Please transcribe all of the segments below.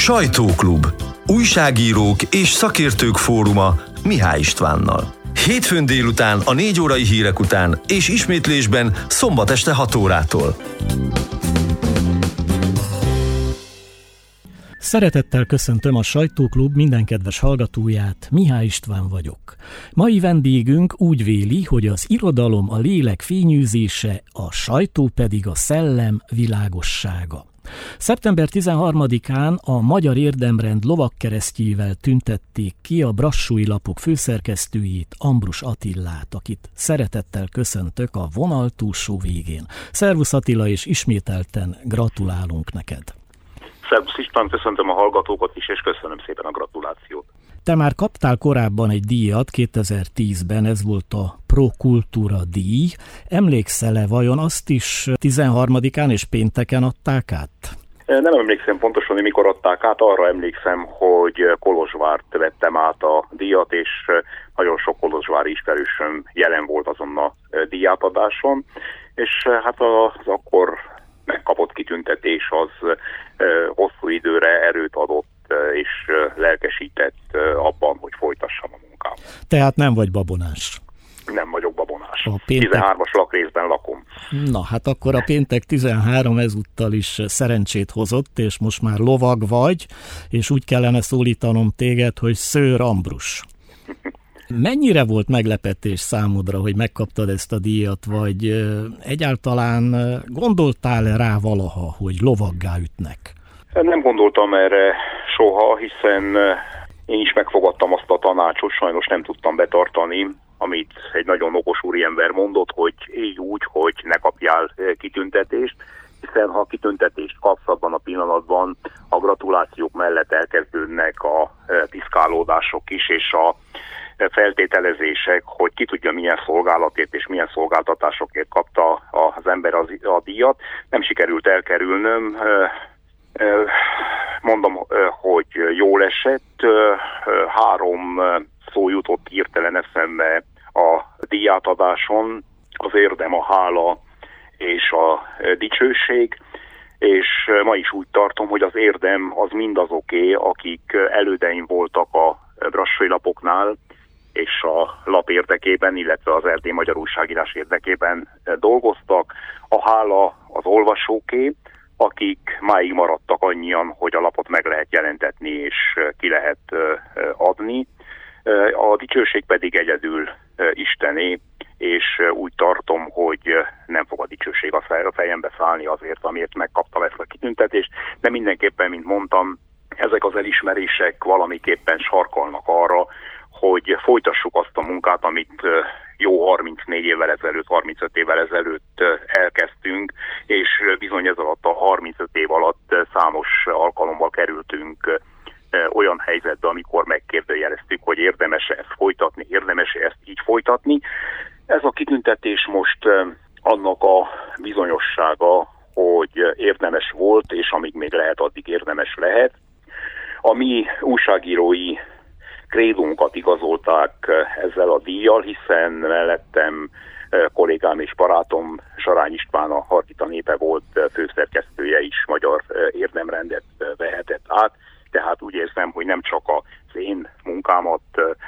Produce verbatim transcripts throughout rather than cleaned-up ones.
Sajtóklub. Újságírók és szakértők fóruma Mihály Istvánnal. Hétfőn délután a négy órai hírek után és ismétlésben szombat este hat órától. Szeretettel köszöntöm a Sajtóklub minden kedves hallgatóját, Mihály István vagyok. Mai vendégünk úgy véli, hogy az irodalom a lélek fényűzése, a sajtó pedig a szellem világossága. szeptember tizenharmadikán a Magyar Érdemrend lovagkeresztjével tüntették ki a Brassói Lapok főszerkesztőjét, Ambrus Attilát, akit szeretettel köszöntök a vonal túlsó végén. Szervusz Attila, és ismételten gratulálunk neked. Szervusz István, köszöntöm a hallgatókat is, és köszönöm szépen a gratulációt. Te már kaptál korábban egy díjat, kétezer-tízben, ez volt a Pro Kultúra díj. Emlékszel-e vajon, azt is tizenharmadikán és pénteken adták át? Nem emlékszem pontosan, hogy mikor adták át, arra emlékszem, hogy Kolozsvárt vettem át a díjat, és nagyon sok kolozsvári ismerősöm jelen volt azon a díjátadáson, és hát az akkor megkapott kitüntetés az hosszú időre erőt adott és lelkesített abban, hogy folytassam a munkám. Tehát nem vagy babonás? Nem vagyok babonás. A péntek... tizenhármas lakrészben lakom. Na, hát akkor a péntek tizenhárom ezúttal is szerencsét hozott, és most már lovag vagy, és úgy kellene szólítanom téged, hogy Szőr Ambrus. Mennyire volt meglepetés számodra, hogy megkaptad ezt a díjat, vagy egyáltalán gondoltál-e rá valaha, hogy lovaggá ütnek? Nem gondoltam erre soha, hiszen én is megfogadtam azt a tanácsot, sajnos nem tudtam betartani, amit egy nagyon okos úriember mondott, hogy éljj úgy, hogy ne kapjál kitüntetést, hiszen ha kitüntetést kapsz abban a pillanatban, a gratulációk mellett elkezdődnek a piszkálódások is, és a feltételezések, hogy ki tudja milyen szolgálatért és milyen szolgáltatásokért kapta az ember az, a díjat. Nem sikerült elkerülnöm. Mondom, hogy jól esett. Három szó jutott hirtelen eszembe a díjátadáson: az érdem, a hála és a dicsőség. És ma is úgy tartom, hogy az érdem az mindazoké, akik elődeim voltak a Brassói Lapoknál, és a lap érdekében, illetve az erdélyi magyar újságírás érdekében dolgoztak. A hála az olvasóké, akik máig maradtak annyian, hogy a lapot meg lehet jelentetni és ki lehet adni. A dicsőség pedig egyedül Istené, és úgy tartom, hogy nem fog a dicsőség a fejembe szállni azért, amiért megkaptam ezt a kitüntetést, de mindenképpen, mint mondtam, ezek az elismerések valamiképpen sarkalnak arra, hogy folytassuk azt a munkát, amit jó harmincnégy évvel ezelőtt, harmincöt évvel ezelőtt elkezdtünk, és bizony ez alatt a harmincöt év alatt számos alkalommal kerültünk olyan helyzetbe, amikor megkérdőjeleztük, hogy érdemes-e ezt folytatni, érdemes-e ezt így folytatni. Ez a kitüntetés most annak a bizonyossága, hogy érdemes volt, és amíg még lehet, addig érdemes lehet. A mi újságírói krédunkat igazolták ezzel a díjjal, hiszen mellettem kollégám és barátom Sarány István, a Hargita Népe volt főszerkesztője is Magyar Érdemrendet vehetett át, tehát úgy érzem, hogy nem csak az én munkámat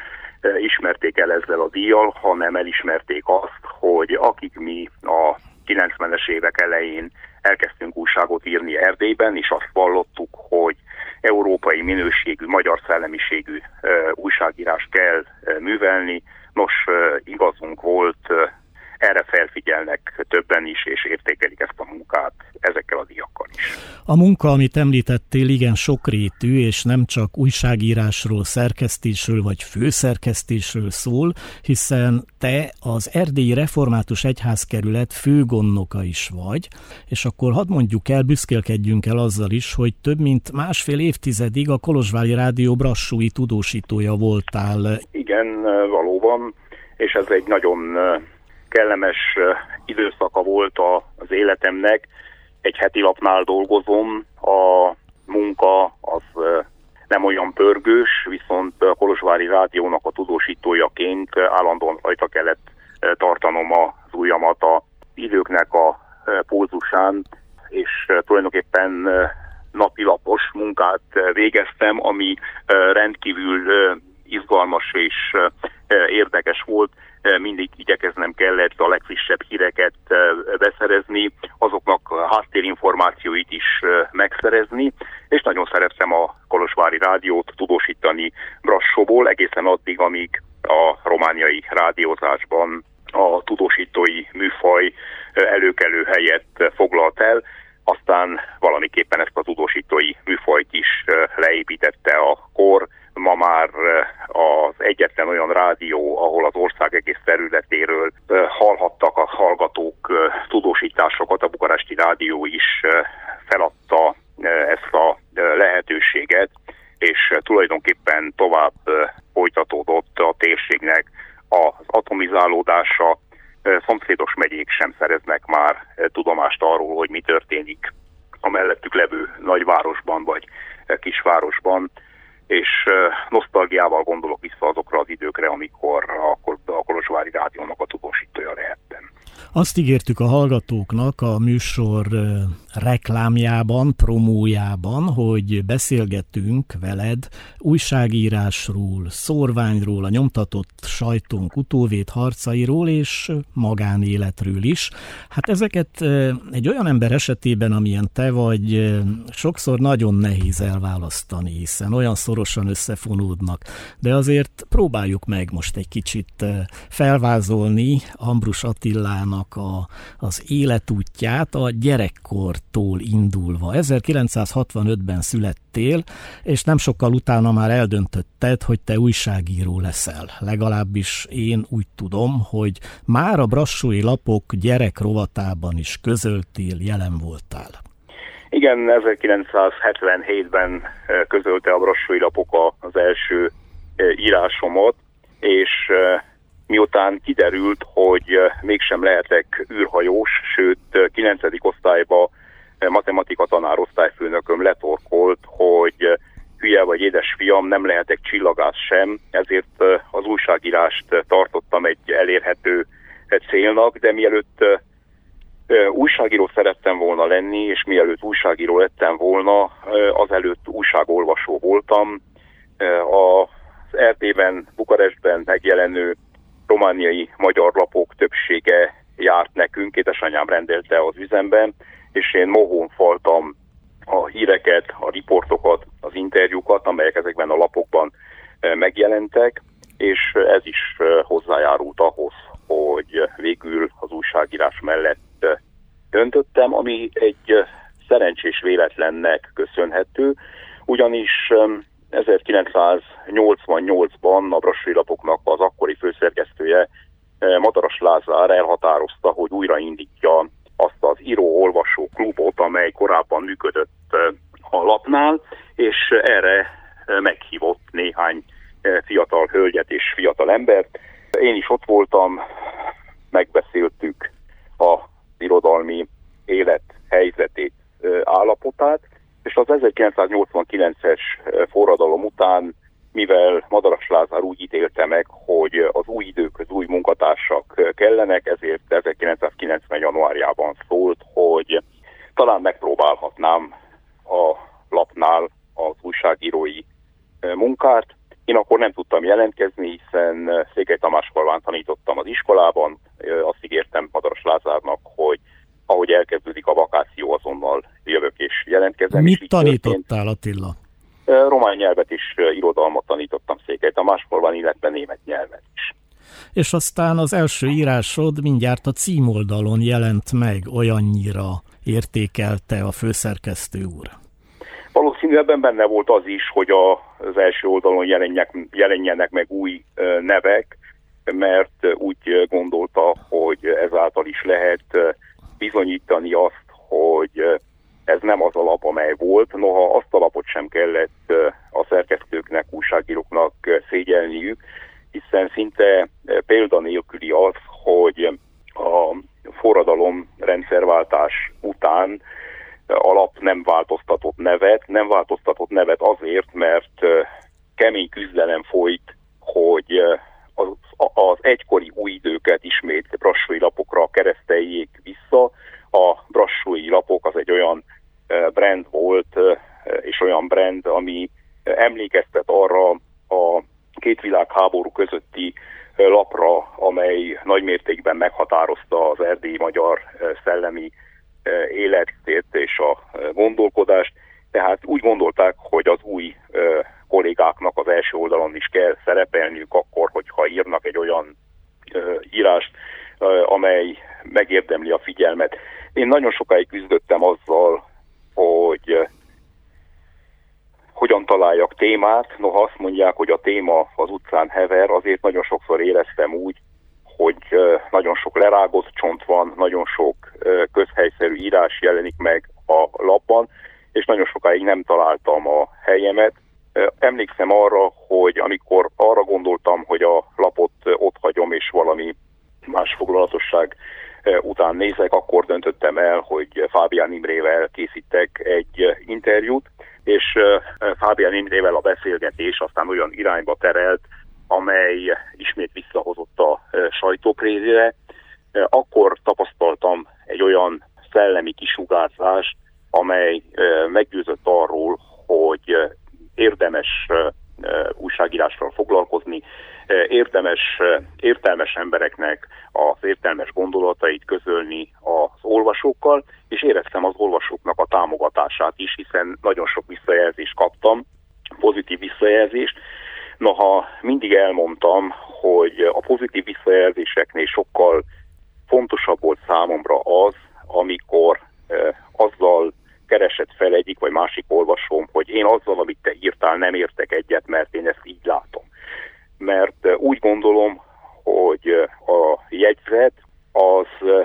ismerték el ezzel a díjjal, hanem elismerték azt, hogy akik mi a kilencvenes évek elején elkezdtünk újságot írni Erdélyben, és azt vallottuk, hogy európai minőségű, magyar szellemiségű uh, újságírás kell uh, művelni. Nos, uh, igazunk volt, uh, erre felfigyelnek többen is, és értékelik ezt a munkát ezekkel a díjakkal is. A munka, amit említettél, igen sokrétű, és nem csak újságírásról, szerkesztésről vagy főszerkesztésről szól, hiszen te az Erdélyi Református Egyházkerület főgondnoka is vagy, és akkor hadd mondjuk el, büszkélkedjünk el azzal is, hogy több mint másfél évtizedig a Kolozsvári Rádió brassói tudósítója voltál. Igen, valóban, és ez egy nagyon kellemes időszaka volt az életemnek. Egy heti lapnál dolgozom, a munka az nem olyan pörgős, viszont a Kolozsvári Rádiónak a tudósítójaként állandóan rajta kellett tartanom az ujjamat az időknek a pulzusán, és tulajdonképpen napilapos munkát végeztem, ami rendkívül izgalmas és érdekes volt. Mindig igyekeznem kellett a legfrissebb híreket beszerezni, azoknak háttérinformációit is megszerezni, és nagyon szerettem a kolozsvári rádiót tudósítani Brassóból, egészen addig, amíg a romániai rádiózásban a tudósítói műfaj előkelő helyet foglalt el, aztán valamiképpen ezt a tudósítói műfajt is leépítette a kor. Ma már az egyetlen olyan rádió, ahol az ország egész területéről hallhattak a hallgatók tudósításokat, a bukaresti rádió is feladta ezt a lehetőséget, és tulajdonképpen tovább folytatódott a térségnek az atomizálódása. Szomszédos megyék sem szereznek már tudomást arról, hogy mi történik a mellettük levő nagyvárosban vagy kisvárosban, és nosztalgiával gondolok vissza azokra az időkre, amikor a Kolozsvári Rádiónak a tudósítója lehettem. Azt ígértük a hallgatóknak a műsor reklámjában, promójában, hogy beszélgetünk veled újságírásról, szórványról, a nyomtatott sajtónk utóvét harcairól és magánéletről is. Hát ezeket egy olyan ember esetében, amilyen te vagy, sokszor nagyon nehéz elválasztani, hiszen olyan szorosan összefonódnak. De azért próbáljuk meg most egy kicsit felvázolni Ambrus Attilának a, az életútját a gyerekkortól indulva. ezerkilencszázhatvanötben születtél, és nem sokkal utána már eldöntötted, hogy te újságíró leszel. Legalábbis én úgy tudom, hogy már a brassói lapok gyerekrovatában is közöltél, jelen voltál. Igen, ezerkilencszázhetvenhétben közölte a brassói lapok az első írásomat, és miután kiderült, hogy mégsem lehetek űrhajós, sőt kilencedik osztályba matematika tanárosztályfőnököm letorkolt, hogy hülye vagy édesfiam, nem lehetek csillagász sem, ezért az újságírást tartottam egy elérhető célnak, de mielőtt újságíró szerettem volna lenni, és mielőtt újságíró lettem volna, azelőtt újságolvasó voltam. Az er té-ben, Bukarestben megjelenő romániai magyar lapok többsége járt nekünk, édesanyám rendelte az üzemben, és én mohón faltam a híreket, a riportokat, az interjúkat, amelyek ezekben a lapokban megjelentek, és ez is hozzájárult ahhoz, hogy végül az újságírás mellett döntöttem, ami egy szerencsés véletlennek köszönhető, ugyanis ezerkilencszáznyolcvannyolcban a brassói lapoknak az akkori főszerkesztője, Madaras Lázár elhatározta, hogy újraindítja azt az író-olvasó klubot, amely korábban működött a lapnál, és erre meghívott néhány fiatal hölgyet és fiatal embert. Én is ott voltam, megbeszéltük az irodalmi élet helyzetét, állapotát, és az ezerkilencszáznyolcvankilences forradalom után, mivel Madaras Lázár úgy ítélte meg, hogy az új időkhöz új munkatársak kellenek, ezért ezerkilencszázkilencven januárjában szólt, hogy talán megpróbálhatnám a lapnál az újságírói munkát. Én akkor nem tudtam jelentkezni, hiszen Székely Tamásfalván tanítottam az iskolában, azt ígértem Madaras Lázárnak, hogy ahogy elkezdődik a vakáció, azonnal jövök és jelentkezem. Mit tanítottál, Attila? Román nyelvet és irodalmat tanítottam Székely Tamásfalván, illetve német nyelvet is. És aztán az első írásod mindjárt a címoldalon jelent meg, olyannyira értékelte a főszerkesztő úr. Valószínűleg benne volt az is, hogy az első oldalon jelenjenek, jelenjenek meg új nevek, mert úgy gondolta, hogy ezáltal is lehet bizonyítani azt, hogy ez nem az a lap, amely volt. Noha azt a lapot sem kellett a szerkesztőknek, újságíróknak szégyelniük, hiszen szinte példanélküli az, hogy a forradalom rendszerváltás után a lap nem változtatott nevet. Nem változtatott nevet azért, mert kemény küzdelem folyt, hogy az, az egykori új időket ismét brassói lapokra kereszteljék vissza. A brassói lapok az egy olyan brand volt, és olyan brand, ami emlékeztet arra a két világháború közötti lapra, amely nagymértékben meghatározta az erdélyi magyar szellemi életét és a gondolkodást. Tehát úgy gondolták, hogy az új kollégáknak az első oldalon is kell szerepelniük akkor, hogyha írnak egy olyan írást, amely megérdemli a figyelmet. Én nagyon sokáig küzdöttem azzal, hogy hogyan találjak témát. Noha azt mondják, hogy a téma az utcán hever, azért nagyon sokszor éreztem úgy, hogy nagyon sok lerágott csont van, nagyon sok közhelyszerű írás jelenik meg a lapban, és nagyon sokáig nem találtam a helyemet. Emlékszem arra, hogy amikor arra gondoltam, hogy a lapot ott hagyom, és valami más foglalatosság után nézek, akkor döntöttem el, hogy Fábián Imrével készítek egy interjút, és Fábián Imrével a beszélgetés aztán olyan irányba terelt, amely ismét visszahozott a sajtóprézire. Akkor tapasztaltam egy olyan szellemi kisugárzást, amely meggyőzött arról, hogy érdemes újságírással foglalkozni, érdemes értelmes embereknek az értelmes gondolatait közölni az olvasókkal, és éreztem az olvasóknak a támogatását is, hiszen nagyon sok visszajelzést kaptam, pozitív visszajelzést. Noha mindig elmondtam, hogy a pozitív visszajelzéseknél sokkal fontosabb volt számomra az, amikor azzal keresett fel egyik vagy másik olvasóm, hogy én azzal, amit te írtál, nem értek egyet, mert én ezt így látom. Mert úgy gondolom, hogy a jegyzet az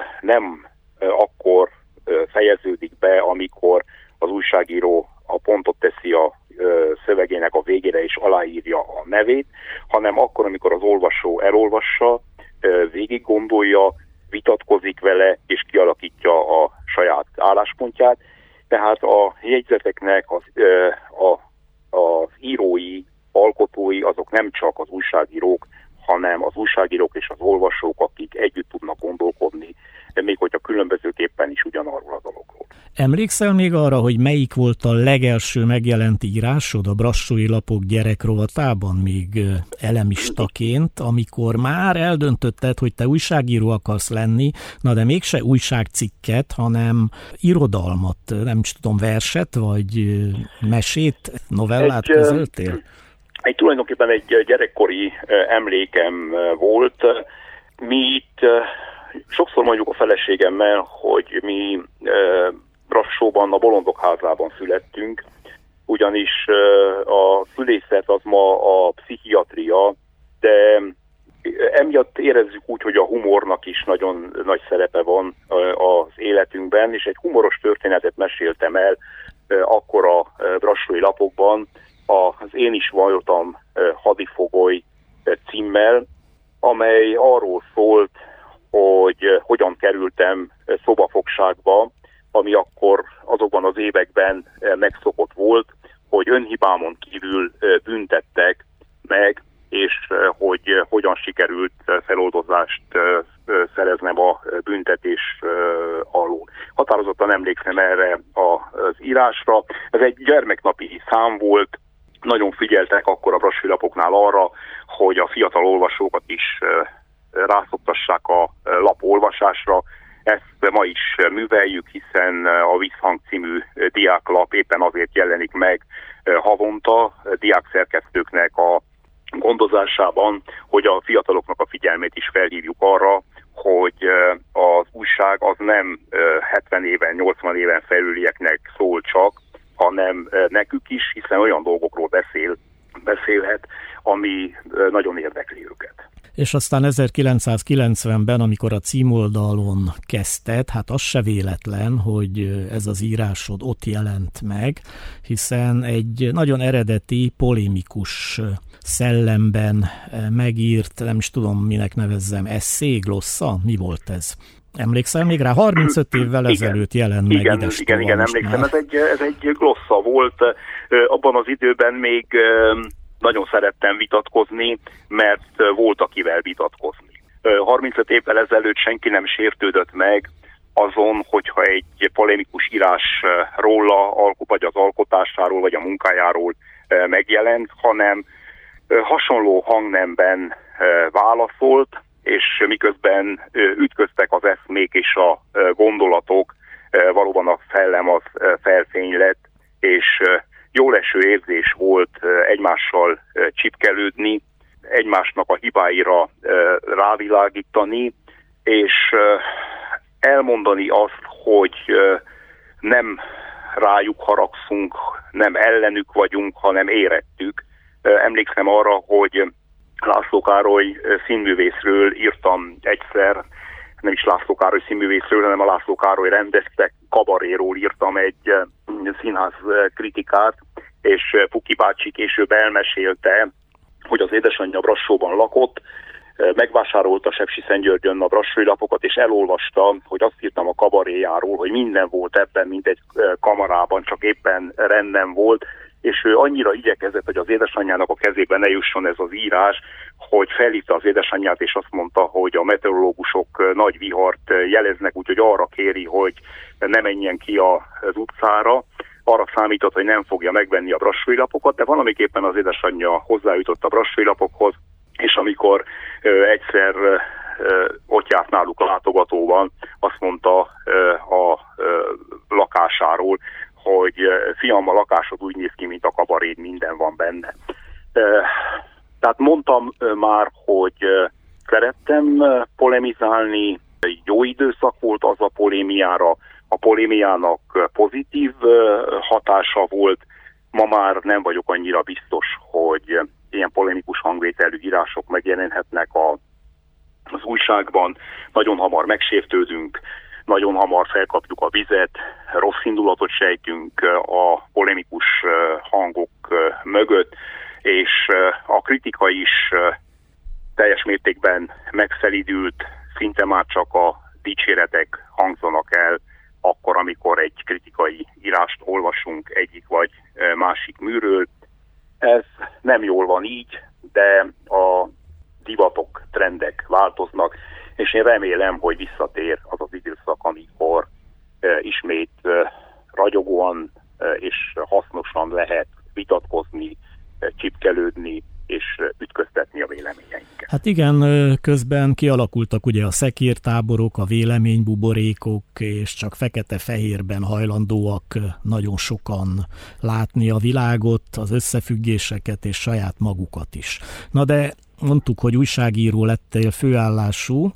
nem akkor fejeződik be, amikor az újságíró a pontot teszi a szövegének a végére és aláírja a nevét, hanem akkor, amikor az olvasó elolvassa, végig gondolja, vitatkozik vele és kialakítja a saját álláspontját. Tehát a jegyzeteknek az, a, az írói, alkotói azok nem csak az újságírók, hanem az újságírók és az olvasók, akik együtt tudnak gondolkodni, még hogyha különbözőképpen is ugyanarról a dologról. Emlékszel még arra, hogy melyik volt a legelső megjelent írásod a Brassói Lapok gyerekrovatában, még elemistaként, amikor már eldöntötted, hogy te újságíró akarsz lenni, na de mégse újságcikket, hanem irodalmat, nem is tudom, verset, vagy mesét, novellát egy, közöltél? Egy tulajdonképpen egy gyerekkori emlékem volt. Mi itt sokszor mondjuk a feleségemmel, hogy mi Brassóban, a Bolondok házában születtünk, ugyanis a szülészet az ma a pszichiatria, de emiatt érezzük úgy, hogy a humornak is nagyon nagy szerepe van az életünkben, és egy humoros történetet meséltem el akkor a Brassói Lapokban, az Én is voltam hadifogoly címmel, amely arról szólt, hogy hogyan kerültem szobafogságba, ami akkor azokban az években megszokott volt, hogy önhibámon kívül büntettek meg, és hogy hogyan sikerült feloldozást szereznem a büntetés alól. Határozottan emlékszem erre az írásra. Ez egy gyermeknapi szám volt, nagyon figyeltek akkor a Brassói Lapoknál arra, hogy a fiatal olvasókat is rászoktassák a lap olvasásra. Ezt ma is műveljük, hiszen a Visszhang című diáklap éppen azért jelenik meg havonta diákszerkesztőknek a gondozásában, hogy a fiataloknak a figyelmét is felhívjuk arra, hogy az újság az nem hetven éven, nyolcvan éven felülieknek szól csak, hanem nekük is, hiszen olyan dolgokról beszél, beszélhet, ami nagyon érdekli őket. És aztán ezerkilencszázkilencvenben, amikor a címoldalon kezdted, hát az se véletlen, hogy ez az írásod ott jelent meg, hiszen egy nagyon eredeti, polémikus szellemben megírt, nem is tudom, minek nevezzem, esszé, glossza? Mi volt ez? Emlékszel még rá? harmincöt évvel ezelőtt jelent meg. Igen, igen, igen, emlékszem. Ez egy, ez egy glossza volt. Abban az időben még nagyon szerettem vitatkozni, mert volt akivel vitatkozni. harmincöt évvel ezelőtt senki nem sértődött meg azon, hogyha egy polémikus írás róla, vagy az alkotásáról, megjelent, hanem hasonló hangnemben válaszolt, és miközben ütköztek az eszmék és a gondolatok, valóban a szellem az felfény lett, és jóleső érzés volt egymással csipkelődni, egymásnak a hibáira rávilágítani, és elmondani azt, hogy nem rájuk haragszunk, nem ellenük vagyunk, hanem érettük. Emlékszem arra, hogy László Károly színművészről írtam egyszer, nem is László Károly színművészről, hanem a László Károly rendezte kabaréról írtam egy színház kritikát, és Puki bácsi később elmesélte, hogy az édesanyja Brassóban lakott, megvásárolta Sepsiszentgyörgyön a brassói lapokat, és elolvasta, hogy azt írtam a kabaréjáról, hogy minden volt ebben, mint egy kamarában, csak éppen rendben volt, és ő annyira igyekezett, hogy az édesanyjának a kezébe ne jusson ez az írás, hogy felhívta az édesanyját, és azt mondta, hogy a meteorológusok nagy vihart jeleznek, úgyhogy arra kéri, hogy ne menjen ki az utcára. Arra számított, hogy nem fogja megvenni a brassói lapokat, de valamiképpen az édesanyja hozzájutott a brassói lapokhoz, és amikor ö, egyszer ö, ott járt náluk a látogatóban, azt mondta ö, a ö, lakásáról, hogy fiam, a lakásod úgy néz ki, mint a kabaréd, minden van benne. Ö, tehát mondtam ö, már, hogy ö, szerettem ö, polemizálni, jó időszak volt az a polémiára, a polémiának pozitív ö, hatása volt, ma már nem vagyok annyira biztos, hogy ilyen polemikus hangvételű írások megjelenhetnek a, az újságban. Nagyon hamar megsértődünk, nagyon hamar felkapjuk a vizet, rossz indulatot sejtünk a polemikus hangok mögött, és a kritika is teljes mértékben megszelídült, szinte már csak a dicséretek hangzanak el, akkor, amikor egy kritikai írást olvasunk egyik vagy másik műről. Ez nem jól van így, de a divatok, trendek változnak, és én remélem, hogy visszatér az az időszak, amikor e, ismét e, ragyogóan e, és hasznosan lehet vitatkozni, e, csipkelődni és ütköztetni a véleményeinket. Hát igen, közben kialakultak ugye a szekértáborok, a véleménybuborékok, és csak fekete-fehérben hajlandóak nagyon sokan látni a világot, az összefüggéseket és saját magukat is. Na de mondtuk, hogy újságíró lettél főállású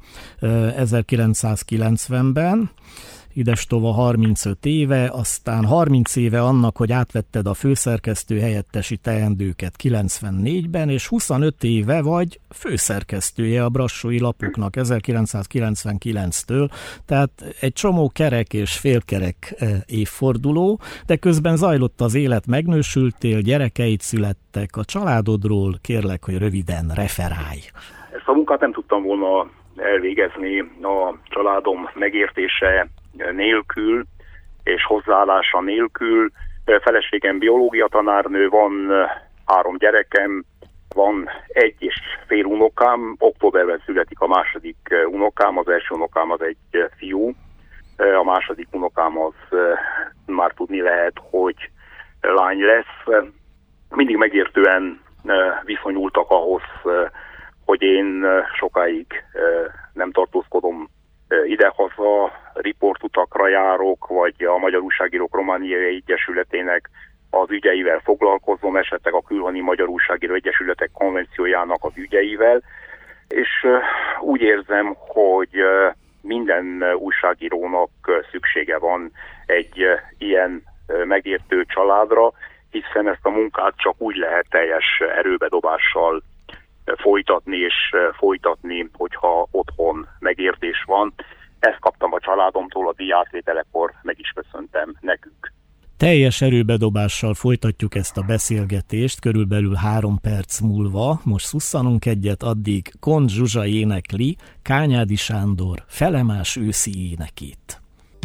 ezerkilencszázkilencvenben, idestova harmincöt éve, aztán harminc éve annak, hogy átvetted a főszerkesztő helyettesi teendőket kilencvennégyben, és huszonöt éve vagy főszerkesztője a brassói lapoknak ezerkilencszázkilencvenkilenctől, tehát egy csomó kerek és félkerek évforduló, de közben zajlott az élet, megnősültél, gyerekeid születtek, a családodról kérlek, hogy röviden referálj. Ezt a munkát nem tudtam volna elvégezni a családom megértése nélkül és hozzáállása nélkül. Feleségem biológia tanárnő, van három gyerekem, van egy és fél unokám, októberben születik a második unokám, az első unokám az egy fiú, a második unokám az már tudni lehet, hogy lány lesz. Mindig megértően viszonyultak ahhoz, hogy én sokáig nem tartózkodom idehaza, riportutakra járok, vagy a Magyar Újságírók Romániai Egyesületének az ügyeivel foglalkozom, esetleg a Külhoni Magyar Újságíró Egyesületek konvenciójának az ügyeivel, és úgy érzem, hogy minden újságírónak szüksége van egy ilyen megértő családra, hiszen ezt a munkát csak úgy lehet teljes erőbedobással folytatni és folytatni, hogyha otthon megértés van. Ezt kaptam a családomtól, a díjátvételekor meg is köszöntem nekünk. Teljes erőbedobással folytatjuk ezt a beszélgetést, körülbelül három perc múlva. Most szusszanunk egyet, addig Kont Zsuzsa énekli Kányádi Sándor felemás őszi énekét.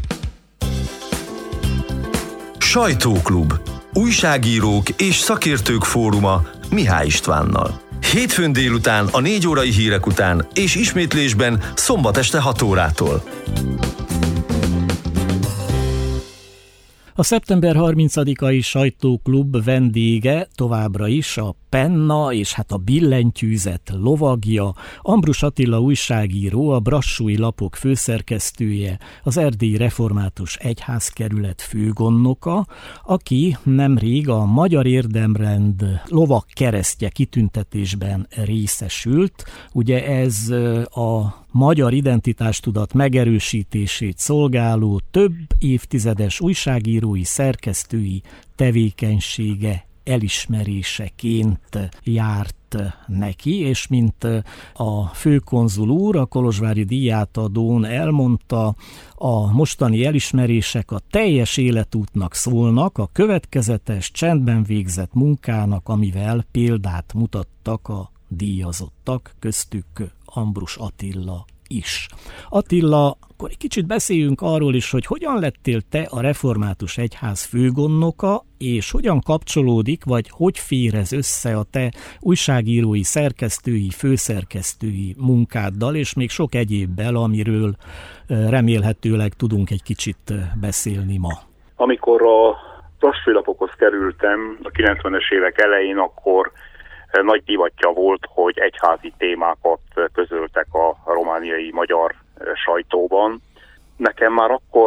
Sajtóklub. Újságírók és szakértők fóruma Mihály Istvánnal. Hétfőn délután a négy órai hírek után, és ismétlésben szombat este hat órától. A szeptember harmincadikai sajtóklub vendége továbbra is a penna és hát a billentyűzet lovagja, Ambrus Attila újságíró, a Brassói Lapok főszerkesztője, az Erdélyi Református Egyházkerület főgondnoka, aki nemrég a Magyar Érdemrend lovak keresztje kitüntetésben részesült. Ugye ez a magyar identitástudat megerősítését szolgáló több évtizedes újságírói, szerkesztői tevékenysége elismeréseként járt neki, és mint a főkonzul úr a kolozsvári díjátadón elmondta, a mostani elismerések a teljes életútnak szólnak, a következetes, csendben végzett munkának, amivel példát mutattak a díjazottak, köztük Ambrus Attila is. Attila, akkor egy kicsit beszéljünk arról is, hogy hogyan lettél te a Református Egyház főgondnoka, és hogyan kapcsolódik, vagy hogy fér ez össze a te újságírói, szerkesztői, főszerkesztői munkáddal, és még sok egyébbel, amiről remélhetőleg tudunk egy kicsit beszélni ma. Amikor a Brassói Lapokhoz kerültem a kilencvenes évek elején, akkor nagy divatja volt, hogy egyházi témákat közöltek a romániai magyar sajtóban. Nekem már akkor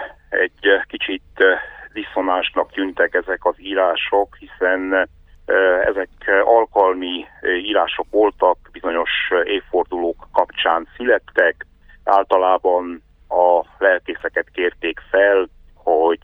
egy kicsit diszonásnak tűntek ezek az írások, hiszen ezek alkalmi írások voltak, bizonyos évfordulók kapcsán születtek. Általában a lelkészeket kérték fel, hogy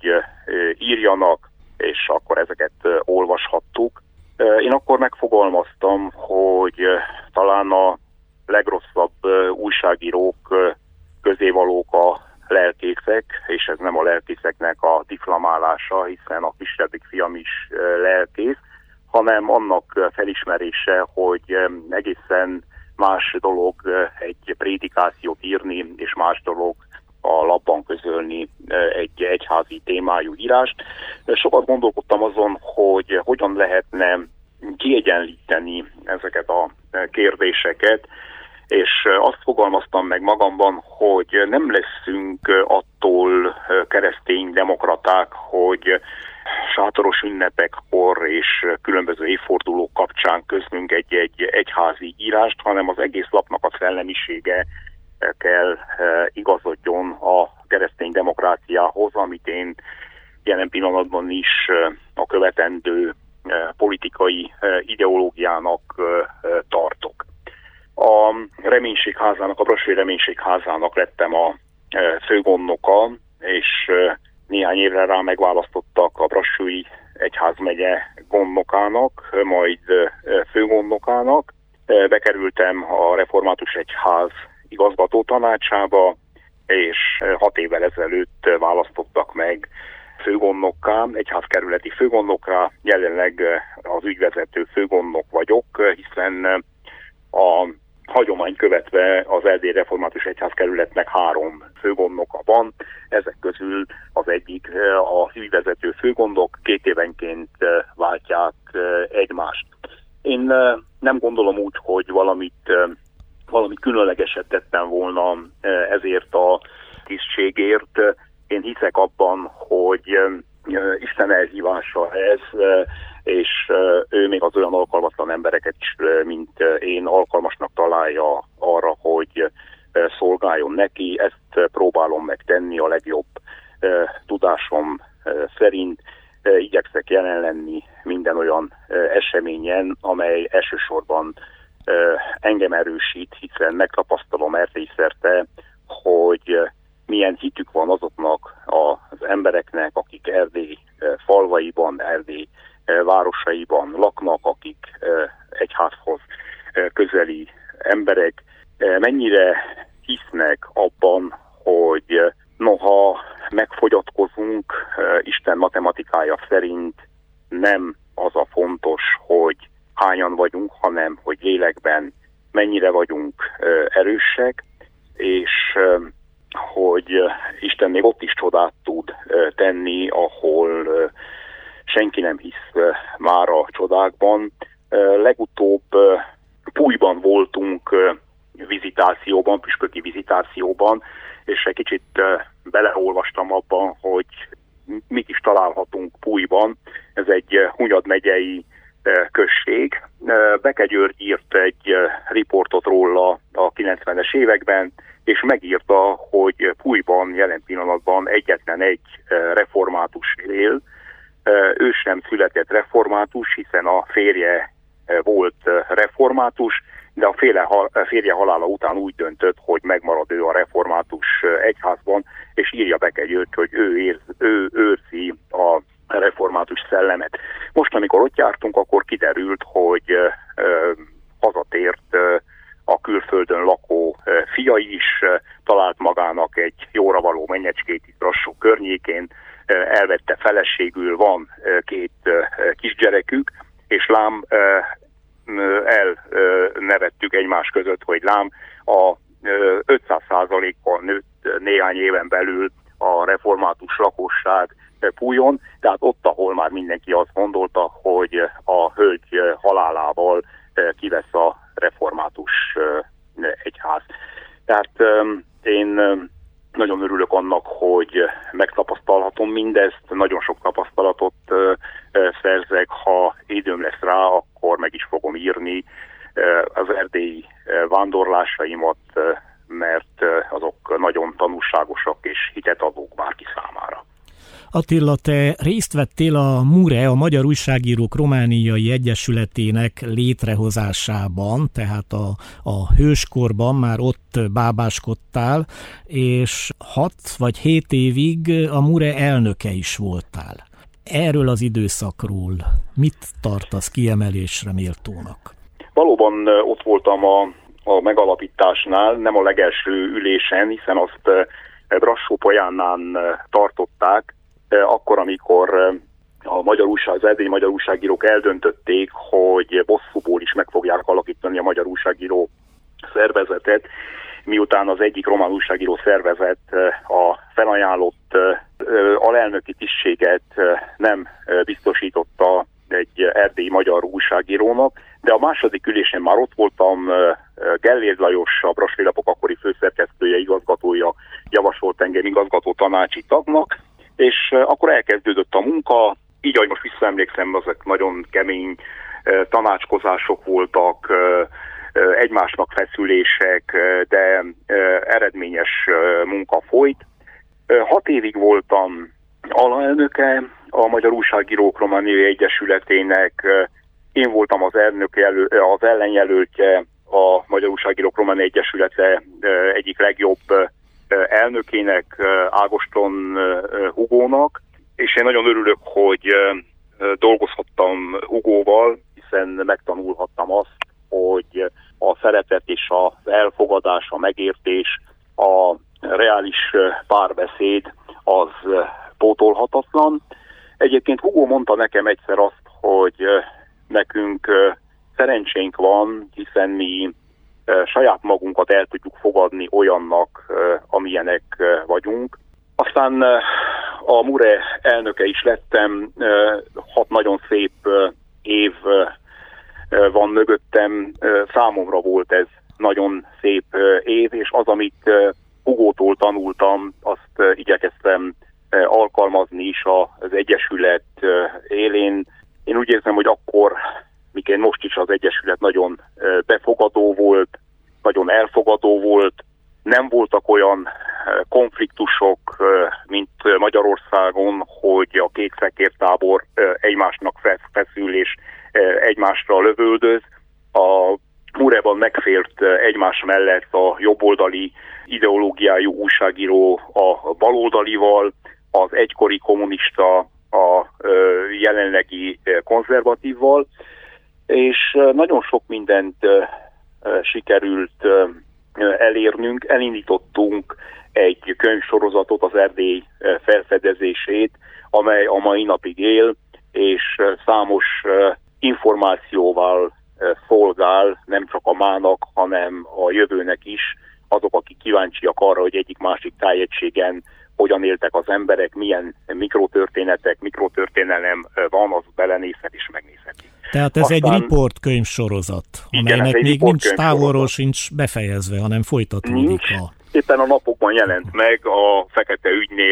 írjanak, és akkor ezeket olvashattuk. Én akkor megfogalmaztam, hogy talán a legrosszabb újságírók közé valók a lelkészek, és ez nem a lelkészeknek a diflamálása, hiszen a kisebbik fiam is lelkész, hanem annak felismerése, hogy egészen más dolog egy prédikációt írni, és más dolog a lapban közölni egy egyházi témájú írást. Sokat gondolkodtam azon, hogy hogyan lehetne kiegyenlíteni ezeket a kérdéseket, és azt fogalmaztam meg magamban, hogy nem leszünk attól keresztény demokraták, hogy sátoros ünnepekkor és különböző évfordulók kapcsán közlünk egy-egy egyházi írást, hanem az egész lapnak a szellemisége kell igazodjon a keresztény demokráciához, amit én jelen pillanatban is a követendő politikai ideológiának tartok. A Reménységházának, a Brassói Reménységházának lettem a főgondnoka, és néhány évre rá megválasztottak a Brassói Egyházmegye gondnokának, majd főgondnokának. Bekerültem a Református Egyház igazgató tanácsába, és hat évvel ezelőtt választottak meg főgondnokká, egyházkerületi főgondnokká, jelenleg az ügyvezető főgondnok vagyok, hiszen a hagyomány követve az Erdélyi Református Egyházkerületnek három főgondnoka van, ezek közül az egyik az ügyvezető főgondnok, két évenként váltják egymást. Én nem gondolom úgy, hogy valamit, valamit különlegeset tettem volna ezért a tisztségért. Én hiszek abban, hogy Isten elhívása ez, és ő még az olyan alkalmatlan embereket is, mint én, alkalmasnak találja arra, hogy szolgáljon neki. Ezt próbálom megtenni a legjobb tudásom szerint. Igyekszek jelen lenni minden olyan eseményen, amely elsősorban engem erősít, hiszen megtapasztalom Erdély-szerte, hogy milyen hitük van azoknak az embereknek, akik Erdély falvaiban, Erdély városaiban laknak, akik egyházhoz közeli emberek, mennyire hisznek abban, hogy noha megfogyatkozunk, Isten matematikája szerint nem az a fontos, hogy hányan vagyunk, hanem hogy lélekben mennyire vagyunk erősek, és hogy Isten még ott is csodát tud tenni, ahol senki nem hisz már a csodákban. Legutóbb Pújban voltunk vizitációban, püspöki vizitációban, és egy kicsit beleolvastam abban, hogy mit is találhatunk Pújban. Ez egy Hunyad megyei község. Beke György írt egy riportot róla a kilencvenes években, és megírta, hogy Pújban jelen pillanatban egyetlen egy református él. Ő sem született református, hiszen a férje volt református, de a férje halála után úgy döntött, hogy megmarad ő a református egyházban, és írja Beke György, hogy ő, érz, ő őrzi a református szellemet. Most, amikor ott jártunk, akkor kiderült, hogy ö, hazatért ö, a külföldön lakó ö, fia is, ö, talált magának egy jóra való mennyecskét itt Brassó környékén, ö, elvette feleségül, van ö, két ö, kisgyerekük, és lám ö, elnevettük egymás között, hogy lám a ötszáz százalékkal nőtt néhány éven belül a református lakosság Pújon, tehát ott, ahol már mindenki azt gondolta, hogy a hölgy halálával kivesz a református egyház. Tehát én nagyon örülök annak, hogy megtapasztalhatom mindezt, nagyon sok tapasztalatot szerzek, ha időm lesz rá, akkor meg is fogom írni az erdélyi vándorlásaimat, mert azok nagyon tanulságosak és hitet adók bárki számára. Attila, te részt vettél a MURE, a Magyar Újságírók Romániai Egyesületének létrehozásában, tehát a, a hőskorban már ott bábáskodtál, és hat vagy hét évig a MURE elnöke is voltál. Erről az időszakról mit tartasz kiemelésre méltónak? Valóban ott voltam a, a megalapításnál, nem a legelső ülésen, hiszen azt Brassó-Pojánnán tartották, akkor, amikor a magyar újság, az erdélyi magyar újságírók eldöntötték, hogy bosszúból is meg fogják alakítani a magyar újságíró szervezetet, miután az egyik román újságíró szervezet a felajánlott alelnöki tisztséget nem biztosította egy erdélyi magyar újságírónak, de a második ülésen már ott voltam, Gellér Lajos, a Brassói Lapok akkori főszerkesztője, igazgatója javasolt engem igazgató tanácsi tagnak, és akkor elkezdődött a munka, így, ahogy most visszaemlékszem, azok nagyon kemény tanácskozások voltak, egymásnak feszülések, de eredményes munka folyt. Hat évig voltam alelnöke a Magyar Újságírók Romániai Egyesületének, én voltam az, elnök jelöl, az ellenjelöltje a Magyar Újságírók Romániai Egyesülete egyik legjobb elnökének, Ágoston Hugónak, és én nagyon örülök, hogy dolgozhattam Hugóval, hiszen megtanulhattam azt, hogy a szeretet és az elfogadás, a megértés, a reális párbeszéd az pótolhatatlan. Egyébként Hugó mondta nekem egyszer azt, hogy nekünk szerencsénk van, hiszen mi saját magunkat el tudjuk fogadni olyannak, amilyenek vagyunk. Aztán a MURE elnöke is lettem, hat nagyon szép év van mögöttem, számomra volt ez nagyon szép év, és az, amit Hugótól tanultam, azt igyekeztem alkalmazni is az Egyesület élén. Én úgy érzem, hogy akkor, miként most is az Egyesület nagyon befogadó volt, nagyon elfogadó volt, nem voltak olyan konfliktusok, mint Magyarországon, hogy a kékszekértábor egymásnak feszül és egymásra lövöldöz. A MURE-ban megfért egymás mellett a jobboldali ideológiájú újságíró a baloldalival, az egykori kommunista a jelenlegi konzervatívval, és nagyon sok mindent sikerült elérnünk. Elindítottunk egy könyvsorozatot, az Erdély felfedezését, amely a mai napig él, és számos információval szolgál nem csak a mának, hanem a jövőnek is. Azok, akik kíváncsiak arra, hogy egyik-másik tájegységen hogyan éltek az emberek, milyen mikrotörténetek, mikrotörténelem van, az belenézhet és megnézheti. Tehát ez Aztán, egy riportkönyvsorozat, amelynek még nincs távolról sincs befejezve, hanem folytatódik. Nincs. A... Éppen a napokban jelent meg a Fekete ügynél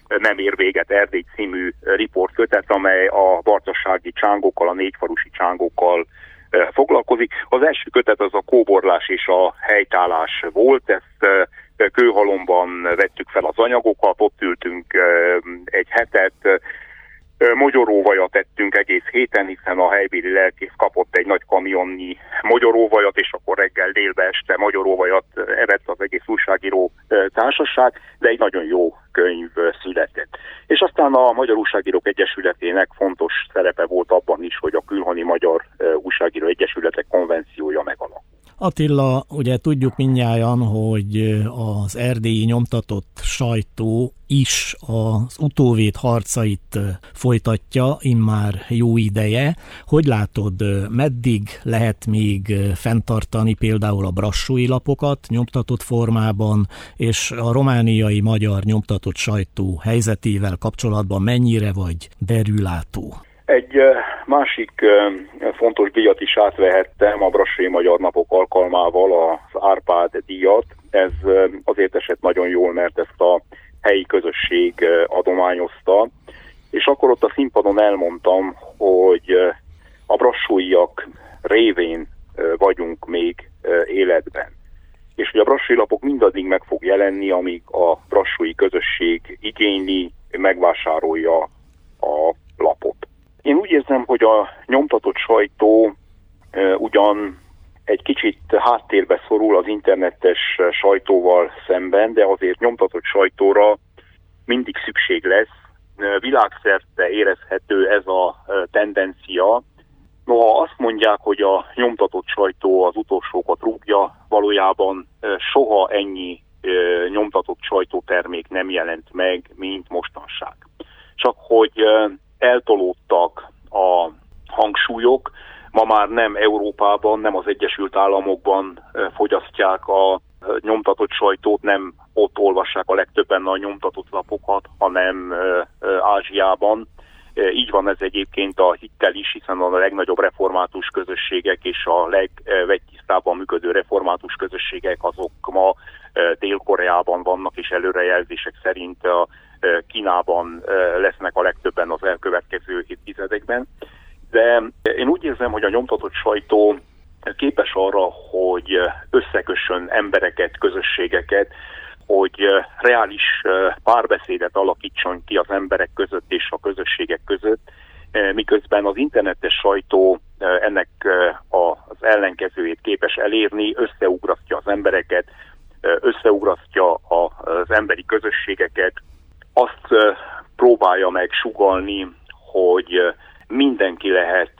Nem ér véget Erdély című riportkötet, amely a barcassági csángokkal, a négyfalusi csángokkal foglalkozik. Az első kötet az a kóborlás és a helytállás volt, ezt Kőhalomban vettük fel az anyagokat, ott ültünk egy hetet, mogyoróvajat tettünk egész héten, hiszen a helybéli lelkész kapott egy nagy kamionnyi mogyoróvajat, és akkor reggel, délbe, este mogyoróvajat evett az egész újságíró társaság, de egy nagyon jó könyv született. És aztán a Magyar Újságírók Egyesületének fontos szerepe volt abban is, hogy a Külhoni Magyar Újságíró Egyesületek konvenciója megalakult. Attila, ugye tudjuk mindnyájan, hogy az erdélyi nyomtatott sajtó is az utóvét harcait folytatja immár jó ideje. Hogy látod, meddig lehet még fenntartani például a brassói lapokat nyomtatott formában, és a romániai magyar nyomtatott sajtó helyzetével kapcsolatban mennyire vagy derülátó? Egy másik fontos díjat is átvehettem, a Brassói Magyar Napok alkalmával, az Árpád díjat. Ez azért esett nagyon jól, mert ezt a helyi közösség adományozta. És akkor ott a színpadon elmondtam, hogy a brassóiak révén vagyunk még életben. És hogy a brassói lapok mindaddig meg fog jelenni, amíg a brassói közösség igényli, megvásárolja a lapot. Én úgy érzem, hogy a nyomtatott sajtó e, ugyan egy kicsit háttérbe szorul az internetes sajtóval szemben, de azért nyomtatott sajtóra mindig szükség lesz. Világszerte érezhető ez a tendencia. Noha azt mondják, hogy a nyomtatott sajtó az utolsókat rúgja, valójában soha ennyi e, nyomtatott sajtótermék nem jelent meg, mint mostanság. Csak hogy e, eltolódtak a hangsúlyok, ma már nem Európában, nem az Egyesült Államokban fogyasztják a nyomtatott sajtót, nem ott olvassák a legtöbben a nyomtatott lapokat, hanem Ázsiában. Így van ez egyébként a hittel is, hiszen a legnagyobb református közösségek és a legvegytisztábban működő református közösségek azok ma Dél-Koreában vannak, és előrejelzések szerint a Kínában lesznek a legtöbben az elkövetkező évtizedekben. De én úgy érzem, hogy a nyomtatott sajtó képes arra, hogy összekössön embereket, közösségeket, hogy reális párbeszédet alakítson ki az emberek között és a közösségek között, miközben az internetes sajtó ennek az ellenkezőjét képes elérni, összeugrasztja az embereket, összeugrasztja az emberi közösségeket, azt próbálja meg sugallni, hogy mindenki lehet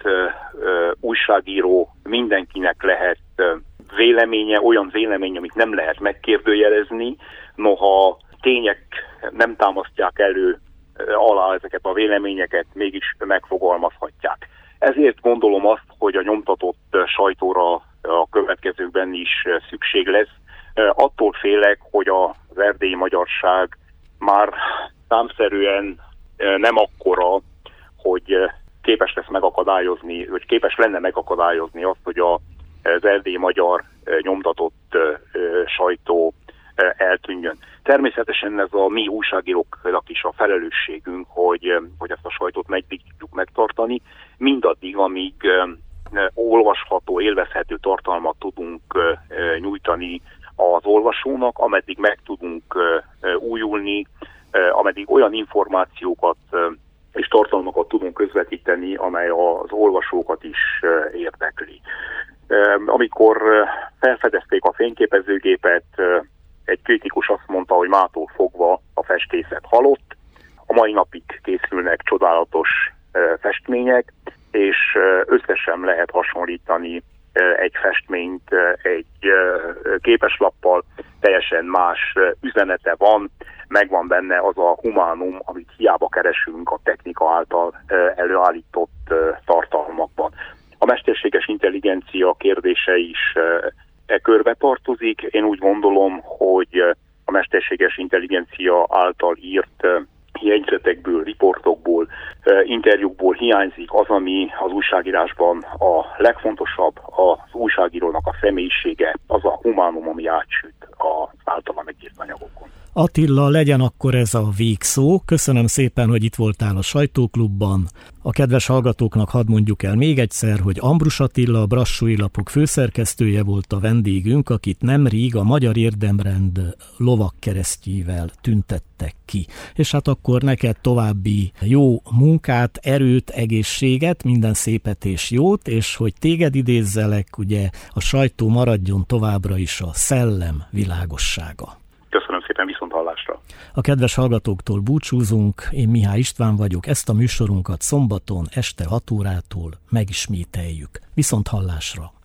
újságíró, mindenkinek lehet véleménye, olyan véleménye, amit nem lehet megkérdőjelezni, noha tények nem támasztják elő alá ezeket a véleményeket, mégis megfogalmazhatják. Ezért gondolom azt, hogy a nyomtatott sajtóra a következőkben is szükség lesz. Attól félek, hogy az erdélyi magyarság már számszerűen nem akkora, hogy képes lesz megakadályozni, vagy képes lenne megakadályozni azt, hogy az erdélyi magyar nyomtatott sajtó eltűnjön. Természetesen ez a mi újságíróknak is a felelősségünk, hogy, hogy ezt a sajtót meddig tudjuk megtartani, mindaddig, amíg olvasható, élvezhető tartalmat tudunk nyújtani az olvasónak, ameddig meg tudunk újulni, ameddig olyan információkat és tartalmakat tudunk közvetíteni, amely az olvasókat is érdekli. Amikor felfedezték a fényképezőgépet, egy kritikus azt mondta, hogy mától fogva a festészet halott. A mai napig készülnek csodálatos festmények, és összesen lehet hasonlítani egy festményt egy képeslappal, teljesen más üzenete van, megvan benne az a humánum, amit hiába keresünk a technika által előállított tartalmakban. A mesterséges intelligencia kérdése is e körbe tartozik. Én úgy gondolom, hogy a mesterséges intelligencia által írt jegyzetekből, riportokból, interjúkból hiányzik az, ami az újságírásban a legfontosabb, az újságírónak a személyisége, az a humánum, ami átsüt az általa megírt anyagokon. Attila, legyen akkor ez a végszó. Köszönöm szépen, hogy itt voltál a Sajtóklubban. A kedves hallgatóknak hadd mondjuk el még egyszer, hogy Ambrus Attila, a Brassói Lapok főszerkesztője volt a vendégünk, akit nemrég a Magyar Érdemrend lovakkeresztjével tüntettek ki. És hát akkor neked további jó munkát, erőt, egészséget, minden szépet és jót, és hogy téged idézzelek, ugye a sajtó maradjon továbbra is a szellem világossága. Köszönöm szépen, viszont hallásra. A kedves hallgatóktól búcsúzunk, én Mihály István vagyok, ezt a műsorunkat szombaton este hat órától megismételjük. Viszont hallásra!